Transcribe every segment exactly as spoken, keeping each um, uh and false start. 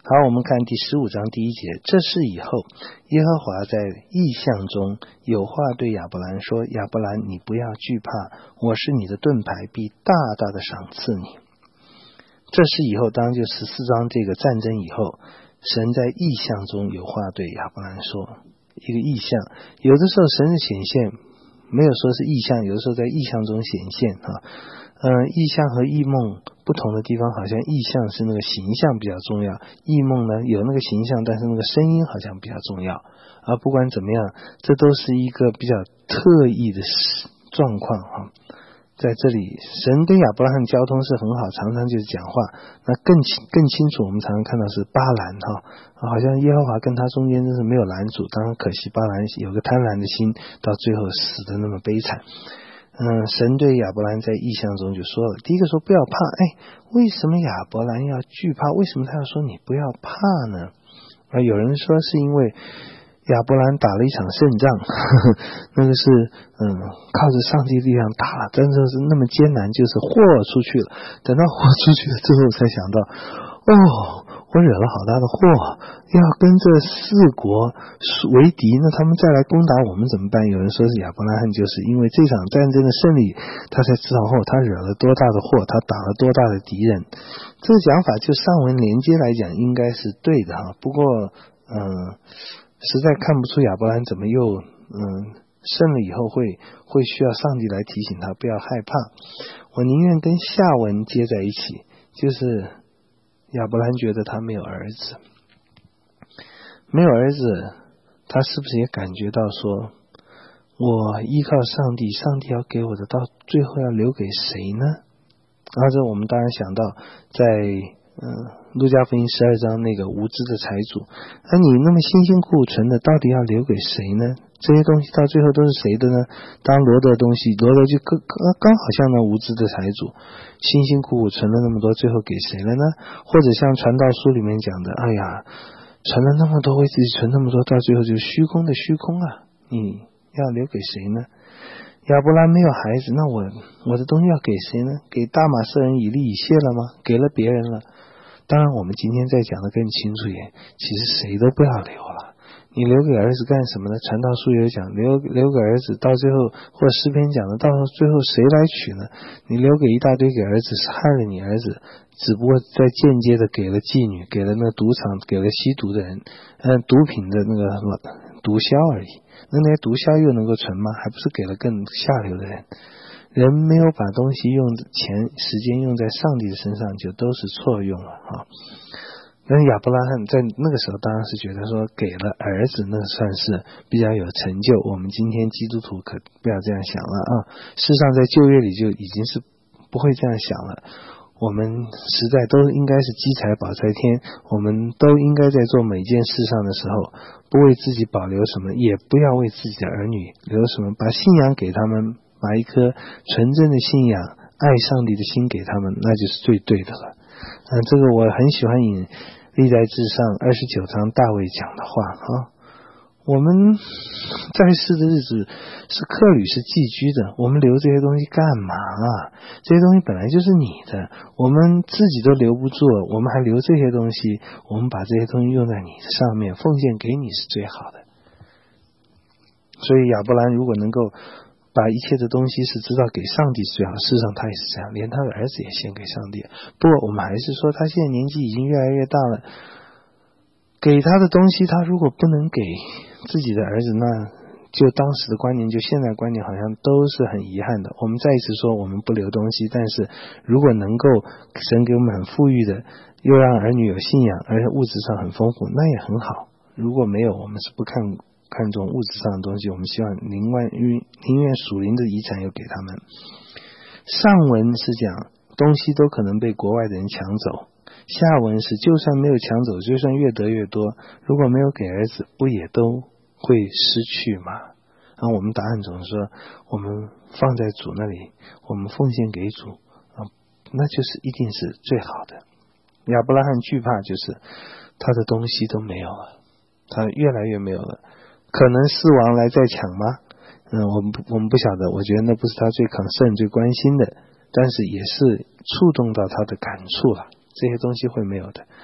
好，我们看第十五章第一节。这事以后，耶和华在异象中有话对亚伯兰说：亚伯兰，你不要惧怕，我是你的盾牌，必大大的赏赐你。这事以后，当然就十四章这个战争以后，神在异象中有话对亚伯兰说。一个异象，有的时候神的显现没有说是异象，有的时候在异象中显现啊。嗯，异象和异梦不同的地方，好像异象是那个形象比较重要，异梦呢有那个形象，但是那个声音好像比较重要。而不管怎么样，这都是一个比较特异的状况啊。在这里，神跟亚伯拉罕交通是很好，常常就是讲话。那更更清楚，我们常常看到是巴兰哈，好像耶和华跟他中间真是没有拦阻。当然可惜巴兰有个贪婪的心，到最后死得那么悲惨。嗯，神对亚伯兰在异象中就说了，第一个说不要怕。哎，为什么亚伯兰要惧怕？为什么他要说你不要怕呢？啊，有人说是因为亚伯兰打了一场胜仗，呵呵，那个是嗯靠着上帝力量打了，真的是那么艰难，就是豁出去了。等到豁出去了之后，才想到，哦，我惹了好大的祸，要跟这四国为敌，那他们再来攻打我们怎么办？有人说是亚伯拉罕就是因为这场战争的胜利，他才知道后他惹了多大的祸，他打了多大的敌人。这个讲法就上文连接来讲应该是对的哈，不过嗯。实在看不出亚伯兰怎么又嗯胜了以后会会需要上帝来提醒他不要害怕。我宁愿跟下文接在一起，就是亚伯兰觉得他没有儿子，没有儿子，他是不是也感觉到说，我依靠上帝，上帝要给我的，到最后要留给谁呢？然后这我们当然想到在嗯，路加福音十二章那个无知的财主，而你那么辛辛苦苦存的，到底要留给谁呢？这些东西到最后都是谁的呢？当罗德的东西，罗德就刚刚好像那无知的财主，辛辛苦苦存了那么多，最后给谁了呢？或者像传道书里面讲的，哎呀，存了那么多，为自己存那么多，到最后就是虚空的虚空啊！你要留给谁呢？亚伯兰没有孩子，那我我的东西要给谁呢？给大马士人以利以谢了吗？给了别人了。当然我们今天再讲的更清楚一点，其实谁都不要留了。你留给儿子干什么呢？传道书有讲，留留给儿子，到最后或者诗篇讲的，到最后谁来取呢？你留给一大堆给儿子，是害了你儿子，只不过在间接的给了妓女，给了那赌场，给了吸毒的人，嗯，毒品的那个毒枭而已。那那些毒枭又能够存吗？还不是给了更下流的人。人没有把东西用钱时间用在上帝的身上，就都是错用了啊。但是亚伯拉罕在那个时候当然是觉得说给了儿子，那算是比较有成就。我们今天基督徒可不要这样想了啊！事实上在旧约里就已经是不会这样想了。我们实在都应该是积财宝在天，我们都应该在做每件事上的时候，不为自己保留什么，也不要为自己的儿女留什么，把信仰给他们，把一颗纯正的信仰爱上帝的心给他们，那就是最对的了。嗯，这个我很喜欢引历代志上二十九章大卫讲的话啊。我们在世的日子是客旅，是寄居的，我们留这些东西干嘛啊？这些东西本来就是你的，我们自己都留不住，我们还留这些东西，我们把这些东西用在你的上面，奉献给你是最好的。所以亚伯兰如果能够把一切的东西是知道给上帝是最好，事实上他也是这样，连他的儿子也献给上帝。不过我们还是说他现在年纪已经越来越大了，给他的东西他如果不能给自己的儿子，那就当时的观念就现在观念好像都是很遗憾的。我们再一次说我们不留东西，但是如果能够神给我们很富裕的，又让儿女有信仰，而且物质上很丰富，那也很好。如果没有，我们是不看看重物质上的东西，我们希望宁愿宁愿属灵的遗产又给他们。上文是讲东西都可能被国外的人抢走，下文是就算没有抢走，就算越得越多，如果没有给儿子，不也都会失去吗？然后我们答案总是说，我们放在主那里，我们奉献给主，啊，那就是一定是最好的。亚伯拉罕惧怕就是他的东西都没有了，他越来越没有了。可能四王来再抢吗？嗯，我们不我们不晓得，我觉得那不是他最 concern 最关心的，但是也是触动到他的感触了。这些东西会没有的。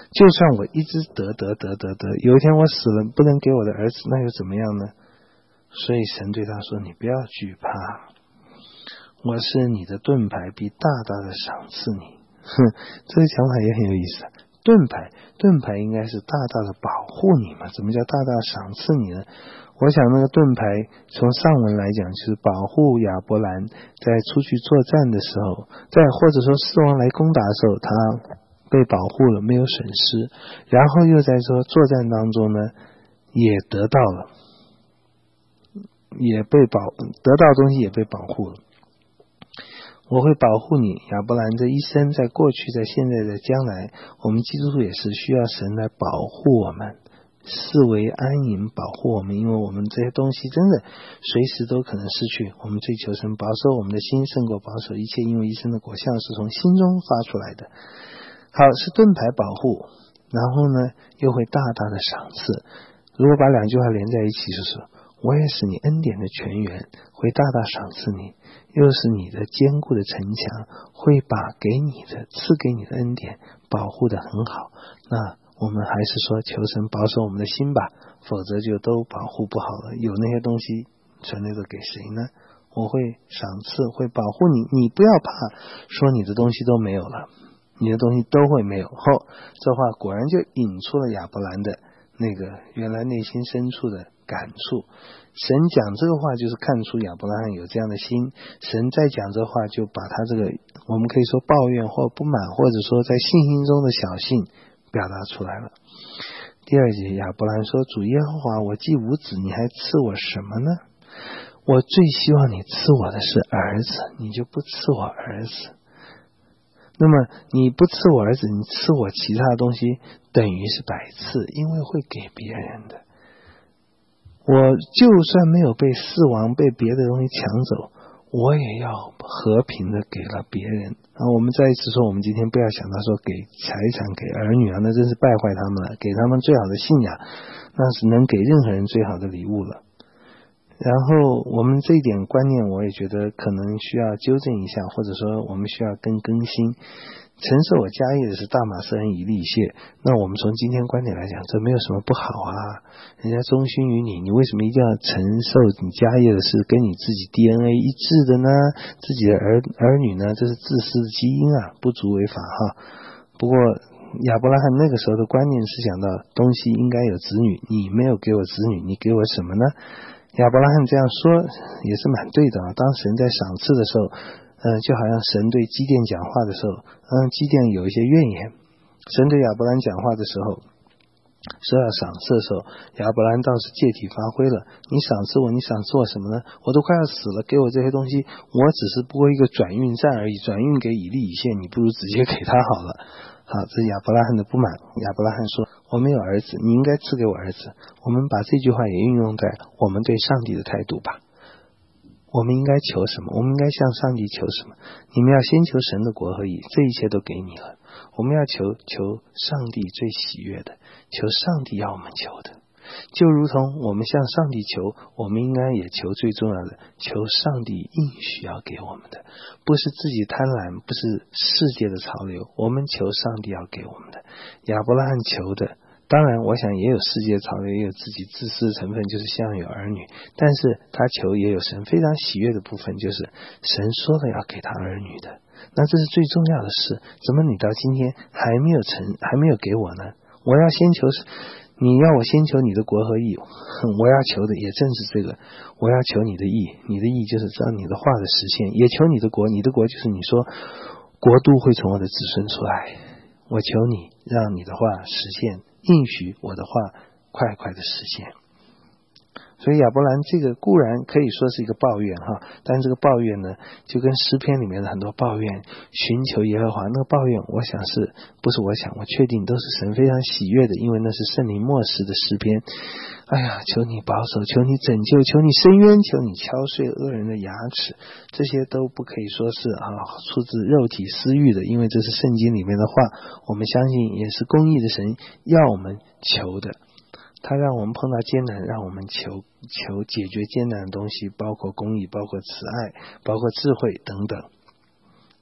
就算我一直得得得得得，有一天我死了不能给我的儿子，那又怎么样呢？所以神对他说，你不要惧怕，我是你的盾牌，必大大的赏赐你。哼，这个讲法也很有意思。盾牌，盾牌应该是大大的保护你嘛？怎么叫大大赏赐你呢？我想那个盾牌从上文来讲，就是保护亚伯兰在出去作战的时候，在或者说四王来攻打的时候，他被保护了，没有损失。然后又在说作战当中呢，也得到了，也被保得到的东西也被保护了。我会保护你，亚伯兰这一生，在过去，在现在，在将来，我们基督徒也是需要神来保护我们，视为安营，保护我们，因为我们这些东西真的随时都可能失去。我们追求神保守我们的心，胜过保守一切，因为一生的果效是从心中发出来的。好，是盾牌保护，然后呢又会大大的赏赐。如果把两句话连在一起，就是我也是你恩典的泉源，会大大赏赐你，又是你的坚固的城墙，会把给你的赐给你的恩典保护得很好。那我们还是说求神保守我们的心吧，否则就都保护不好了。有那些东西存留着给谁呢？我会赏赐，会保护你，你不要怕说你的东西都没有了，你的东西都会没有。后这话果然就引出了亚伯兰的那个原来内心深处的感触。神讲这个话就是看出亚伯拉罕有这样的心，神再讲这话就把他这个我们可以说抱怨或不满，或者说在信心中的小信表达出来了。第二节，亚伯兰说，主耶和华，我既无子，你还赐我什么呢？我最希望你赐我的是儿子，你就不赐我儿子。那么你不赐我儿子，你赐我其他的东西，等于是百赐，因为会给别人的。我就算没有被四王被别的东西抢走，我也要和平的给了别人啊！我们再一次说，我们今天不要想到说给财产给儿女啊，那真是败坏他们了。给他们最好的信仰，那是能给任何人最好的礼物了。然后我们这一点观念，我也觉得可能需要纠正一下，或者说我们需要更更新。承受我家业的是大马士人以利谢，那我们从今天观点来讲，这没有什么不好啊。人家忠心于你，你为什么一定要承受你家业的是跟你自己 D N A 一致的呢？自己的儿儿女呢，这是自私的基因啊，不足为法哈。不过亚伯拉罕那个时候的观念是想到东西应该有子女，你没有给我子女，你给我什么呢？亚伯拉罕这样说也是蛮对的啊。当神在赏赐的时候，嗯，就好像神对基甸讲话的时候，嗯，基甸有一些怨言，神对亚伯兰讲话的时候，说要赏赐的时候，亚伯兰倒是借题发挥了。你赏赐我，你赏赐我什么呢？我都快要死了，给我这些东西，我只是不过一个转运站而已，转运给以利以谢，你不如直接给他好了。好，这是亚伯拉罕的不满。亚伯拉罕说，我没有儿子，你应该赐给我儿子。我们把这句话也运用在我们对上帝的态度吧。我们应该求什么？我们应该向上帝求什么？你们要先求神的国和义，这一切都给你了。我们要求求上帝最喜悦的，求上帝要我们求的。就如同我们向上帝求，我们应该也求最重要的，求上帝应许要给我们的，不是自己贪婪，不是世界的潮流，我们求上帝要给我们的。亚伯拉罕求的，当然我想也有世界潮流，也有自己自私的成分，就是希望有儿女，但是他求也有神非常喜悦的部分，就是神说了要给他儿女的。那这是最重要的事，怎么你到今天还没有成，还没有给我呢？我要先求，你要我先求你的国和义，我要求的也正是这个，我要求你的义，你的义就是让你的话的实现，也求你的国，你的国就是你说国度会从我的子孙出来，我求你让你的话实现，应许我的话快快的实现。所以亚伯兰这个固然可以说是一个抱怨哈，但这个抱怨呢，就跟诗篇里面的很多抱怨，寻求耶和华那个抱怨，我想是不是我想我确定都是神非常喜悦的，因为那是圣灵默示的诗篇。哎呀，求你保守，求你拯救，求你伸冤，求你敲碎恶人的牙齿，这些都不可以说是啊出自肉体私欲的，因为这是圣经里面的话，我们相信也是公义的神要我们求的。他让我们碰到艰难，让我们求求解决艰难的东西，包括公义，包括慈爱，包括智慧等等。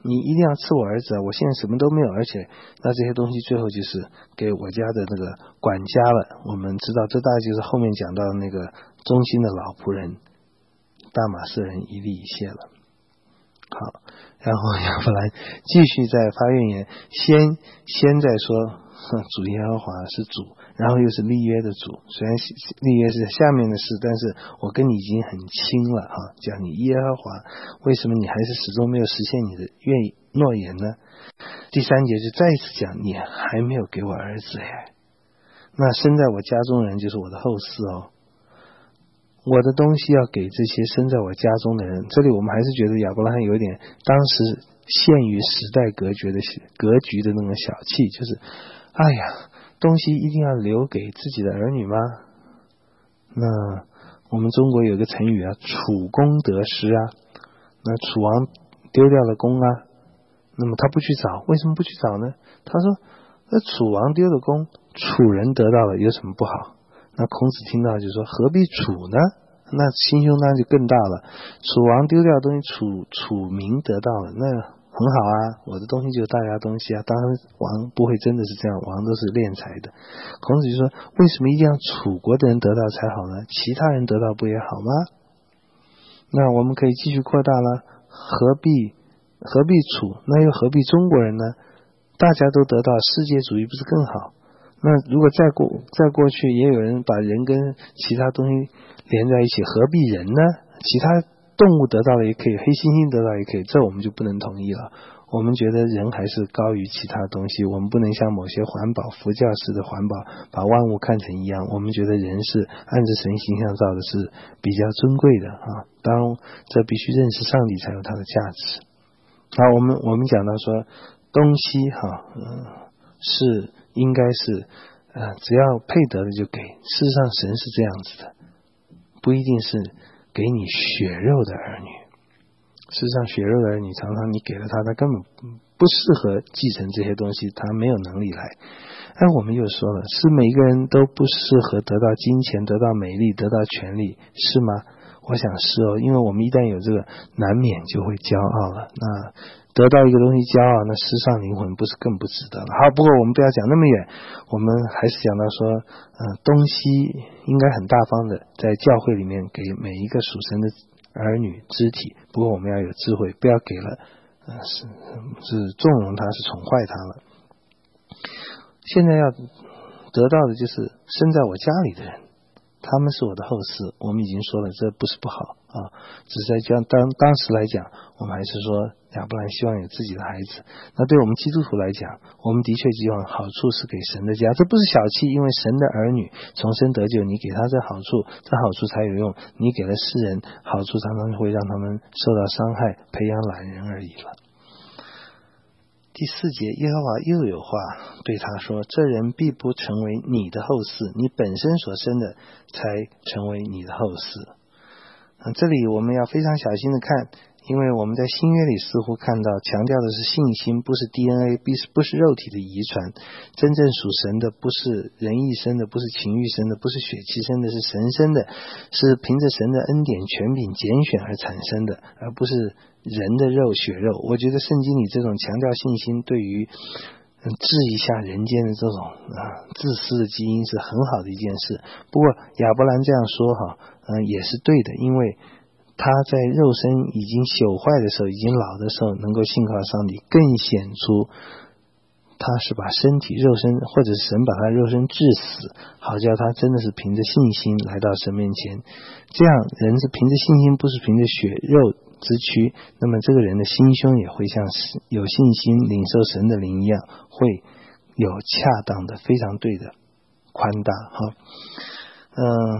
你一定要赐我儿子啊，我现在什么都没有，而且那这些东西最后就是给我家的那个管家了。我们知道这大概就是后面讲到那个忠心的老仆人大马士人以利以谢了。好，然后亚伯兰继续在发怨言，先先在说主耶和华是主，然后又是立约的主，虽然立约是下面的事，但是我跟你已经很亲了啊，讲你耶和华，为什么你还是始终没有实现你的愿诺言呢？第三节就再一次讲，你还没有给我儿子耶，那生在我家中人就是我的后嗣哦，我的东西要给这些生在我家中的人。这里我们还是觉得亚伯拉罕有点当时限于时代隔绝的格局的那种小气，就是哎呀，东西一定要留给自己的儿女吗？那我们中国有个成语啊，楚公得失啊，那楚王丢掉了弓啊，那么他不去找，为什么不去找呢？他说那楚王丢了弓，楚人得到了有什么不好？那孔子听到就说何必楚呢？那心胸当然就更大了，楚王丢掉的东西，楚楚民得到了，那很好啊，我的东西就是大家东西啊，当然王不会真的是这样，王都是敛财的。孔子就说为什么一定要楚国的人得到才好呢？其他人得到不也好吗？那我们可以继续扩大了，何必何必楚，那又何必中国人呢？大家都得到，世界主义不是更好？那如果再过再过去也有人把人跟其他东西连在一起，何必人呢？其他动物得到了也可以，黑猩猩得到也可以，这我们就不能同意了。我们觉得人还是高于其他东西，我们不能像某些环保佛教式的环保把万物看成一样，我们觉得人是按着神形象造的，是比较尊贵的啊。当然这必须认识上帝才有它的价值。好，我们我们讲到说东西哈、嗯，是应该是呃只要配得的就给，事实上神是这样子的，不一定是给你血肉的儿女。事实上血肉的儿女常常你给了他，他根本不适合继承这些东西，他没有能力来。但我们又说了，是每个人都不适合得到金钱，得到美丽，得到权力，是吗？我想是哦，因为我们一旦有这个，难免就会骄傲了。那得到一个东西骄傲，那失丧灵魂不是更不值得了？好，不过我们不要讲那么远，我们还是讲到说呃，东西应该很大方的在教会里面给每一个属神的儿女肢体，不过我们要有智慧，不要给了呃是是纵容他，是宠坏他了。现在要得到的就是生在我家里的人，他们是我的后嗣，我们已经说了，这不是不好啊，只是在讲当当时来讲，我们还是说亚伯兰希望有自己的孩子。那对我们基督徒来讲，我们的确希望好处是给神的家，这不是小气，因为神的儿女重生得救，你给他这好处，这好处才有用，你给了世人好处，常常会让他们受到伤害，培养懒人而已了。第四节，耶和华又有话对他说，这人必不成为你的后嗣，你本身所生的才成为你的后嗣。这里我们要非常小心的看，因为我们在新约里似乎看到强调的是信心，不是 D N A， 不是肉体的遗传，真正属神的不是人意生的，不是情欲生的，不是血气生的，是神生的，是凭着神的恩典权柄拣选而产生的，而不是人的肉血肉。我觉得圣经里这种强调信心，对于治一下人间的这种、啊、自私的基因是很好的一件事。不过亚伯兰这样说哈、嗯，也是对的，因为他在肉身已经朽坏的时候，已经老的时候，能够信靠上帝，更显出他是把身体肉身，或者神把他肉身致死，好叫他真的是凭着信心来到神面前。这样人是凭着信心，不是凭着血肉之躯，那么这个人的心胸也会像有信心领受神的灵一样，会有恰当的非常对的宽大哈。嗯，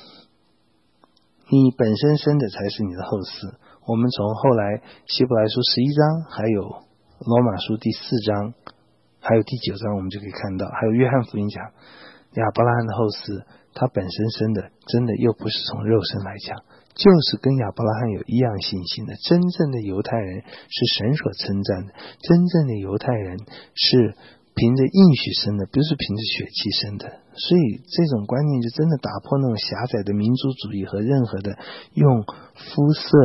你本身生的才是你的后嗣。我们从后来希伯来书十一章，还有罗马书第四章，还有第九章，我们就可以看到，还有约翰福音讲亚伯拉罕的后嗣，他本身生的真的又不是从肉身来讲，就是跟亚伯拉罕有一样信心的。真正的犹太人是神所称赞的，真正的犹太人是凭着应许生的，不是凭着血气生的。所以这种观念就真的打破那种狭窄的民族主义和任何的用肤色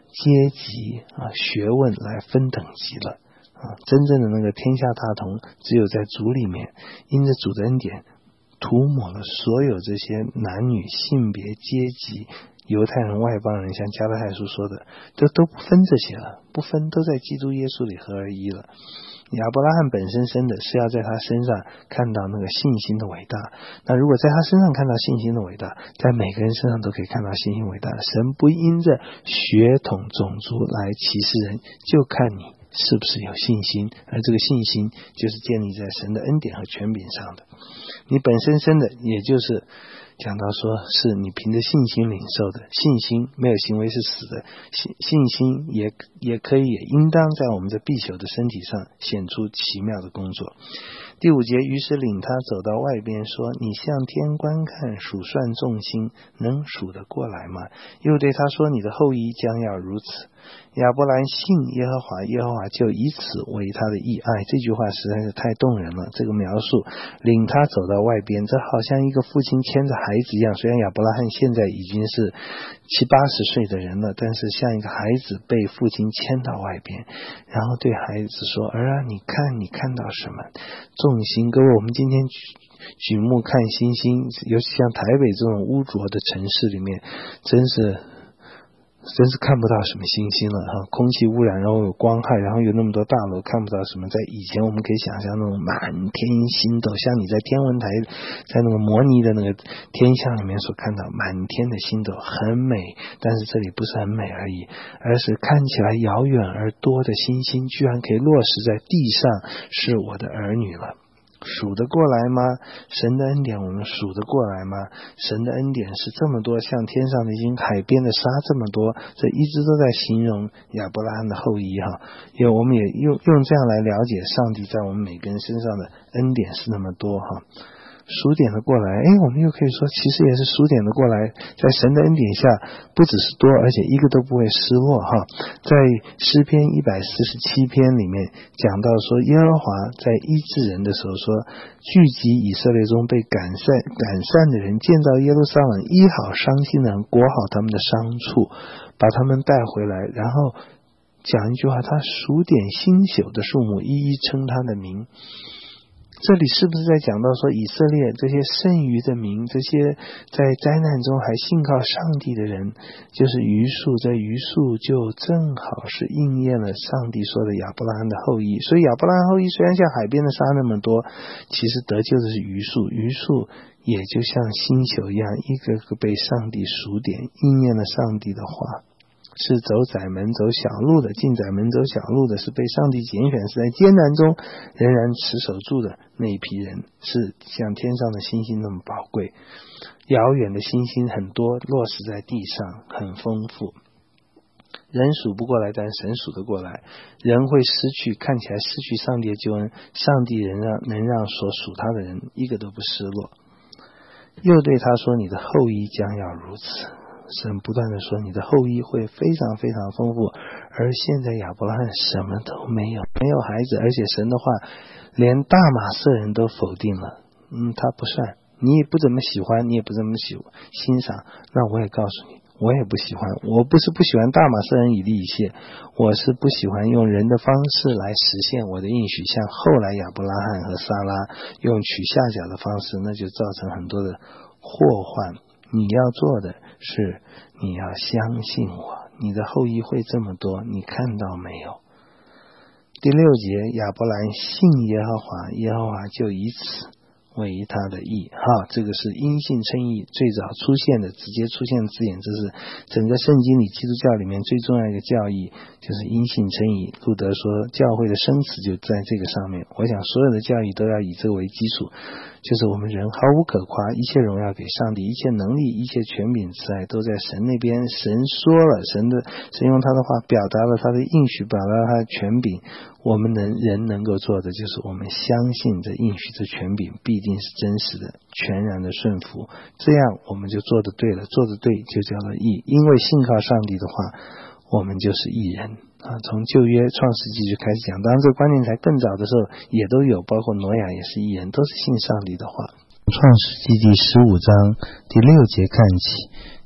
阶级啊学问来分等级了啊，真正的那个天下大同只有在主里面，因着主的恩典涂抹了所有这些男女性别阶级，犹太人外邦人，像加拉太书说的都都不分这些了，不分，都在基督耶稣里合而一了。亚伯拉罕本身生的是要在他身上看到那个信心的伟大，那如果在他身上看到信心的伟大，在每个人身上都可以看到信心伟大。神不因着血统种族来歧视人，就看你是不是有信心，而这个信心就是建立在神的恩典和权柄上的。你本身生的，也就是讲到说是你凭着信心领受的，信心没有行为是死的，信信心也也可以也应当在我们这必朽的身体上显出奇妙的工作。第五节，于是领他走到外边说，你向天观看，数算众星，能数得过来吗？又对他说，你的后裔将要如此。亚伯兰信耶和华，耶和华就以此为他的义。爱这句话实在是太动人了，这个描述领他走到外边，这好像一个父亲牵着孩子一样，虽然亚伯拉罕现在已经是七八十岁的人了，但是像一个孩子被父亲牵到外边，然后对孩子说，儿啊，你看你看到什么？众星。各位，我们今天举举目看星星，尤其像台北这种污浊的城市里面，真是真是看不到什么星星了哈，空气污染，然后有光害，然后有那么多大楼，看不到什么。在以前我们可以想象那种满天星斗，像你在天文台在那个模拟的那个天象里面所看到满天的星斗，很美，但是这里不是很美而已，而是看起来遥远而多的星星居然可以落实在地上，是我的儿女了。数得过来吗？神的恩典我们数得过来吗？神的恩典是这么多，像天上的星，海边的沙这么多，这一直都在形容亚伯拉罕的后裔哈。因为我们也用用这样来了解上帝在我们每个人身上的恩典是那么多哈。数点的过来，诶，我们又可以说其实也是数点的过来，在神的恩典下不只是多，而且一个都不会失落哈。在诗篇一百四十七篇里面讲到说，耶和华在医治人的时候说，聚集以色列中被赶散赶散的人，建造耶路撒冷，医好伤心的人，裹好他们的伤处，把他们带回来，然后讲一句话，他数点星宿的数目，一一称他的名。这里是不是在讲到说，以色列这些剩余的民，这些在灾难中还信靠上帝的人，就是余数，这余数就正好是应验了上帝说的亚伯拉罕的后裔。所以亚伯拉罕后裔虽然像海边的沙那么多，其实得救的是余数，余数也就像星宿一样，一个个被上帝数点，应验了上帝的话。是走窄门走小路的，进窄门走小路的，是被上帝拣选，是在艰难中仍然持守住的那一批人，是像天上的星星那么宝贵。遥远的星星很多，落实在地上很丰富，人数不过来，但神数得过来。人会失去，看起来失去上帝的救恩，上帝仍让能让所属他的人一个都不失落。又对他说，你的后裔将要如此。神不断的说，你的后裔会非常非常丰富。而现在亚伯拉罕什么都没有，没有孩子，而且神的话连大马色人都否定了，嗯，他不算，你也不怎么喜欢，你也不怎么喜欣赏，那我也告诉你，我也不喜欢。我不是不喜欢大马色人以利以谢，我是不喜欢用人的方式来实现我的应许，像后来亚伯拉罕和撒拉用取下脚的方式，那就造成很多的祸患。你要做的是，你要相信我，你的后裔会这么多，你看到没有？第六节，亚伯兰信耶和华，耶和华就以此为他的义哈，这个是因信称义最早出现的，直接出现的字眼，这是整个圣经里基督教里面最重要一个教义，就是因信称义。路德说教会的生词就在这个上面，我想所有的教义都要以这个为基础，就是我们人毫无可夸，一切荣耀给上帝，一切能力，一切权柄慈爱都在神那边。神说了，神的神用他的话表达了他的应许，表达了他的权柄。我们能人能够做的就是我们相信这应许，这权柄必定是真实的，全然的顺服，这样我们就做得对了，做得对就叫做义。因为信靠上帝的话，我们就是义人啊。从旧约创世纪就开始讲，当然这个观念才更早的时候也都有，包括挪亚也是义人，都是信上帝的话。创世纪第十五章第六节看起，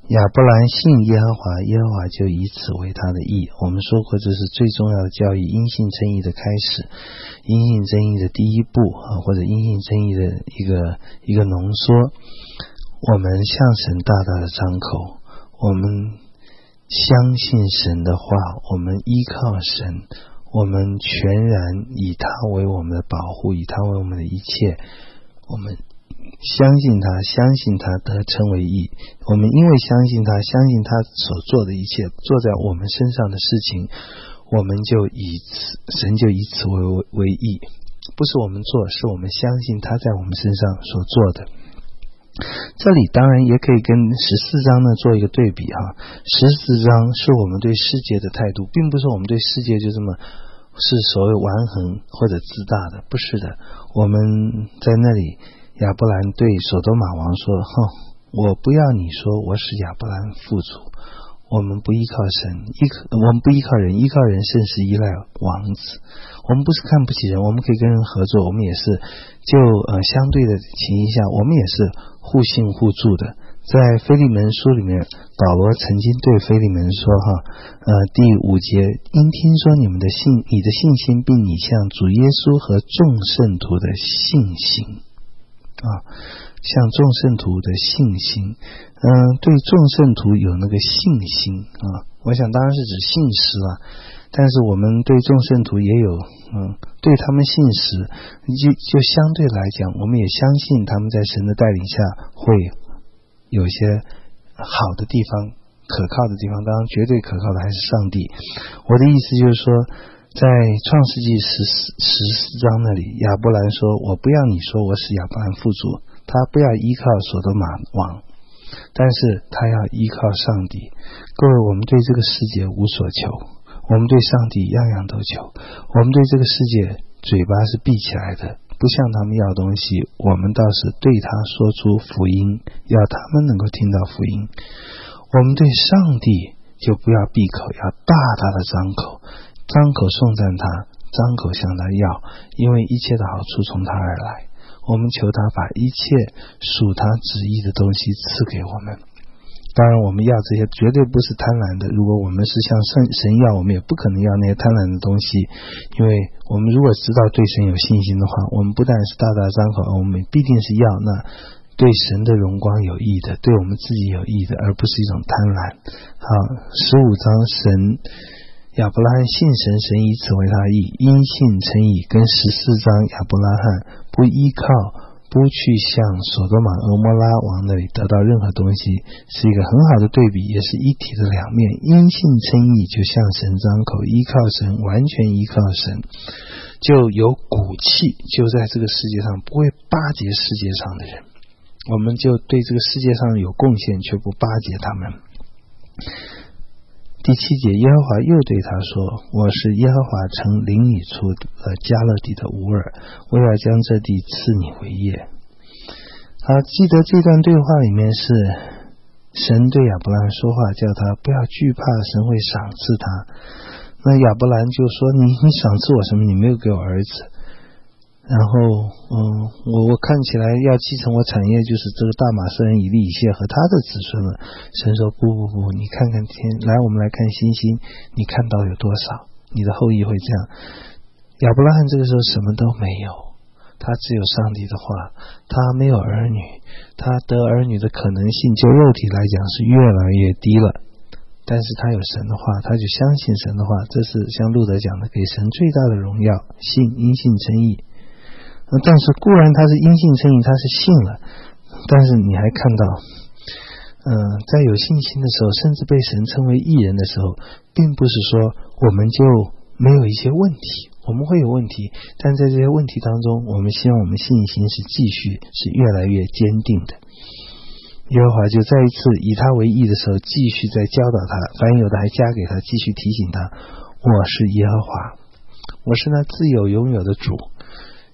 亚伯兰信耶和华，耶和华就以此为他的义。我们说过，这是最重要的教育，因信称义的开始，因信称义的第一步啊，或者因信称义的一个一个浓缩。我们向神大大的张口，我们相信神的话，我们依靠神，我们全然以他为我们的保护，以他为我们的一切。我们相信他，相信他得称为义。我们因为相信他，相信他所做的一切，做在我们身上的事情，我们就以此，神就以此为为义。不是我们做，是我们相信他在我们身上所做的。这里当然也可以跟十四章呢做一个对比哈。十四章是我们对世界的态度，并不是我们对世界就这么是所谓顽横或者自大的，不是的。我们在那里，亚伯兰对所多玛王说，哼，我不要你说我使亚伯兰富足，我们不依靠神，依靠我们不依靠人，依靠人甚是依赖王子。我们不是看不起人，我们可以跟人合作，我们也是就呃相对的情形下，我们也是互信互助的。在腓利门书里面，保罗曾经对腓利门说哈，呃第五节，因听说你们的信，你的信心并你向主耶稣和众圣徒的信心啊，向众圣徒的信心，嗯、呃，对众圣徒有那个信心啊，我想当然是指信实了。但是我们对众圣徒也有，嗯，对他们信实，就就相对来讲，我们也相信他们在神的带领下会有些好的地方，可靠的地方。当然，绝对可靠的还是上帝。我的意思就是说，在创世纪十四十四章那里，亚伯兰说：“我不要你说我使亚伯兰富足，他不要依靠所多玛王，但是他要依靠上帝。”各位，我们对这个世界无所求。我们对上帝样样都求，我们对这个世界嘴巴是闭起来的，不向他们要东西，我们倒是对他说出福音，要他们能够听到福音。我们对上帝就不要闭口，要大大的张口，张口颂赞他，张口向他要，因为一切的好处从他而来。我们求他把一切属他旨意的东西赐给我们。当然我们要这些绝对不是贪婪的，如果我们是向神要，我们也不可能要那些贪婪的东西。因为我们如果知道对神有信心的话，我们不但是大大张口，我们必定是要那对神的荣光有益的，对我们自己有益的，而不是一种贪婪。好，十五章神亚伯拉罕信神，神以此为他义，因信称义，跟十四章亚伯拉罕不依靠不去向所多玛俄摩拉王那里得到任何东西，是一个很好的对比，也是一体的两面。因信称义，就向神张口，依靠神，完全依靠神，就有骨气，就在这个世界上不会巴结世界上的人，我们就对这个世界上有贡献，却不巴结他们。第七节，耶和华又对他说：“我是耶和华曾领你出呃迦勒底的乌尔，我要将这地赐你为业。”好，记得这段对话里面是神对亚伯兰说话，叫他不要惧怕，神会赏赐他。那亚伯兰就说：“你你赏赐我什么？你没有给我儿子。”然后，嗯，我我看起来要继承我产业，就是这个大马士人以利以谢和他的子孙了。神说：“不不不，你看看天，来，我们来看星星，你看到有多少？你的后裔会这样。”亚伯拉罕这个时候什么都没有，他只有上帝的话，他没有儿女，他得儿女的可能性，就肉体来讲是越来越低了。但是他有神的话，他就相信神的话，这是像路德讲的，给神最大的荣耀，信，因信称义。但是固然他是因信称义，他是信了，但是你还看到嗯、呃，在有信心的时候，甚至被神称为义人的时候，并不是说我们就没有一些问题，我们会有问题，但在这些问题当中，我们希望我们信心是继续是越来越坚定的。耶和华就再一次以他为义的时候，继续在教导他，凡有的还加给他，继续提醒他：我是耶和华，我是那自有永有的主。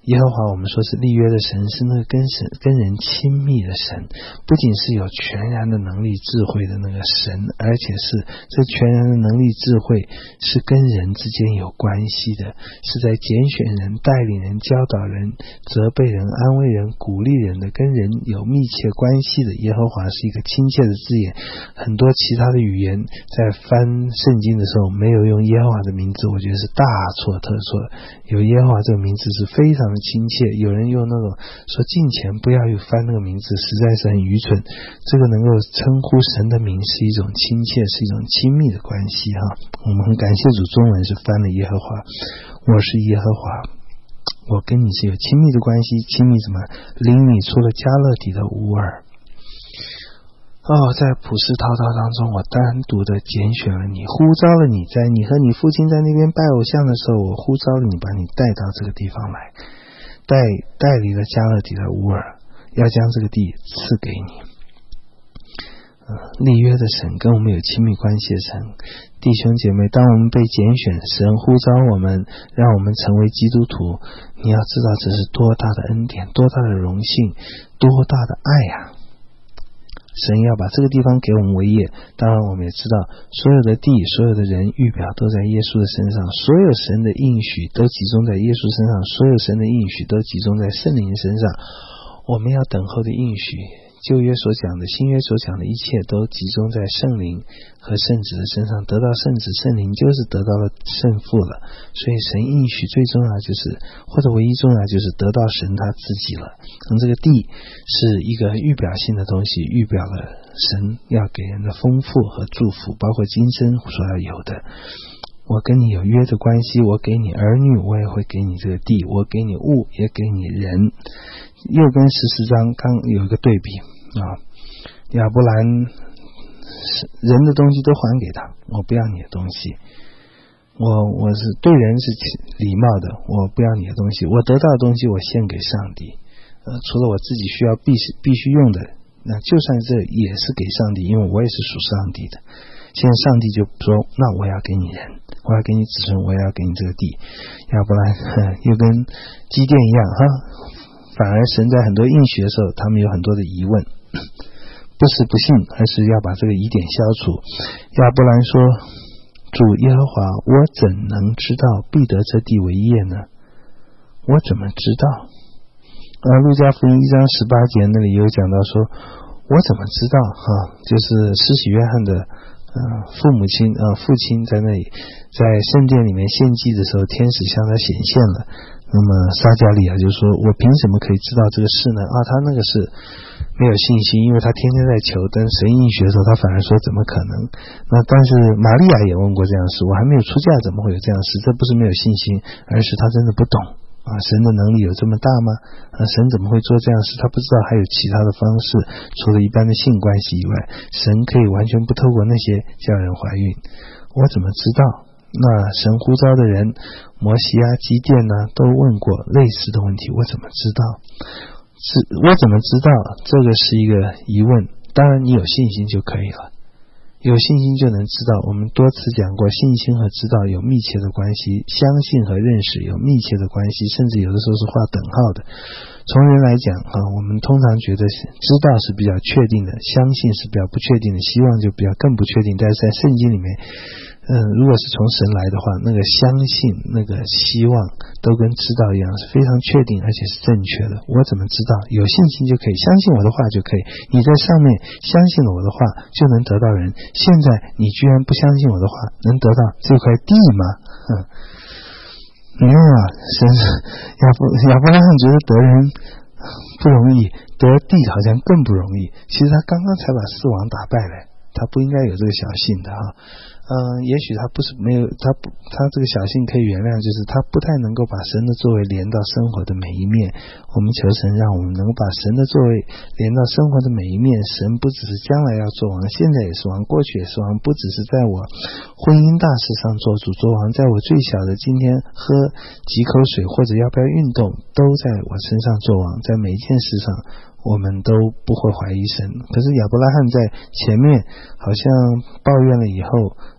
耶和华我们说是立约的神，是那个跟神跟人亲密的神，不仅是有全然的能力智慧的那个神，而且是这全然的能力智慧是跟人之间有关系的，是在拣选人、带领人、教导人、责备人、安慰人、鼓励人的，跟人有密切关系的。耶和华是一个亲切的字眼，很多其他的语言在翻圣经的时候没有用耶和华的名字，我觉得是大错特错。有耶和华这个名字是非常的亲切，有人用那种说敬前不要有翻那个名字，实在是很愚蠢。这个能够称呼神的名是一种亲切，是一种亲密的关系哈。我们很感谢主，中文是翻了耶和华，我是耶和华，我跟你是有亲密的关系，亲密什么？领你出了迦勒底的乌尔。哦，在普世滔滔当中，我单独的拣选了你，呼召了你，在你和你父亲在那边拜偶像的时候，我呼召了你，把你带到这个地方来，带带离了迦勒底的乌尔，要将这个地赐给你。嗯，立约的神，跟我们有亲密关系的神，弟兄姐妹，当我们被拣选，神呼召我们，让我们成为基督徒，你要知道这是多大的恩典，多大的荣幸，多大的爱啊！神要把这个地方给我们为业，当然我们也知道所有的地，所有的人预表都在耶稣的身上，所有神的应许都集中在耶稣身上，所有神的应许都集中在圣灵身上。我们要等候的应许，旧约所讲的，新约所讲的一切都集中在圣灵和圣子的身上，得到圣子圣灵就是得到了圣父了。所以神应许最重要就是，或者唯一重要就是得到神他自己了。这个地是一个预表性的东西，预表了神要给人的丰富和祝福，包括今生所要有的。我跟你有约的关系，我给你儿女，我也会给你这个地，我给你物，也给你人。又跟十四章刚有一个对比啊，亚伯兰人的东西都还给他，我不要你的东西，我我是对人是礼貌的，我不要你的东西，我得到的东西我献给上帝，呃，除了我自己需要必须必须用的，那就算这也是给上帝，因为我也是属上帝的。现在上帝就说，那我要给你人，我要给你子孙，我要给你这个地。亚伯兰又跟基甸一样哈，反而神在很多应许的时候，他们有很多的疑问，不是不信，而是要把这个疑点消除。亚伯兰说，主耶和华，我怎能知道必得这地为业呢？我怎么知道？呃，路加福音一章十八节那里有讲到说，我怎么知道哈？就是施洗约翰的呃父母亲呃父亲在那里在圣殿里面献祭的时候，天使向他显现了。那么撒迦利亚就说，我凭什么可以知道这个事呢？啊，他那个是没有信心，因为他天天在求，但神应许的时候他反而说怎么可能。那但是玛利亚也问过这样的事，我还没有出嫁怎么会有这样的事？这不是没有信心，而是他真的不懂啊，神的能力有这么大吗？啊，神怎么会做这样的事？他不知道还有其他的方式，除了一般的性关系以外，神可以完全不透过那些叫人怀孕。我怎么知道？那神呼召的人摩西啊基甸呢都问过类似的问题，我怎么知道？是我怎么知道？这个是一个疑问。当然你有信心就可以了，有信心就能知道。我们多次讲过，信心和知道有密切的关系，相信和认识有密切的关系，甚至有的时候是画等号的。从人来讲啊，我们通常觉得知道是比较确定的，相信是比较不确定的，希望就比较更不确定。但是在圣经里面嗯，如果是从神来的话，那个相信那个希望都跟知道一样，是非常确定而且是正确的。我怎么知道？有信心就可以，相信我的话就可以。你在上面相信了我的话就能得到人，现在你居然不相信我的话，能得到这块地吗？嗯，没有啊，神亚伯亚伯拉罕觉得得人不容易，得地好像更不容易。其实他刚刚才把四王打败了，他不应该有这个小信的哈。嗯，也许他不是没有，他不，他这个小信可以原谅，就是他不太能够把神的作为连到生活的每一面。我们求神让我们能够把神的作为连到生活的每一面。神不只是将来要做王，现在也是王，过去也是王，不只是在我婚姻大事上做主做王，在我最小的今天喝几口水或者要不要运动都在我身上做王，在每一件事上我们都不会怀疑神。可是亚伯拉罕在前面好像抱怨了以后，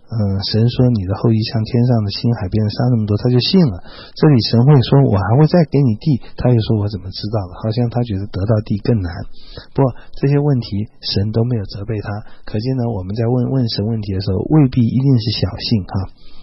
嗯，神说你的后裔像天上的星海边的沙那么多，他就信了。这里神会说我还会再给你地，他又说我怎么知道的，好像他觉得得到地更难。不过这些问题神都没有责备他，可见呢我们在问问神问题的时候未必一定是小信哈。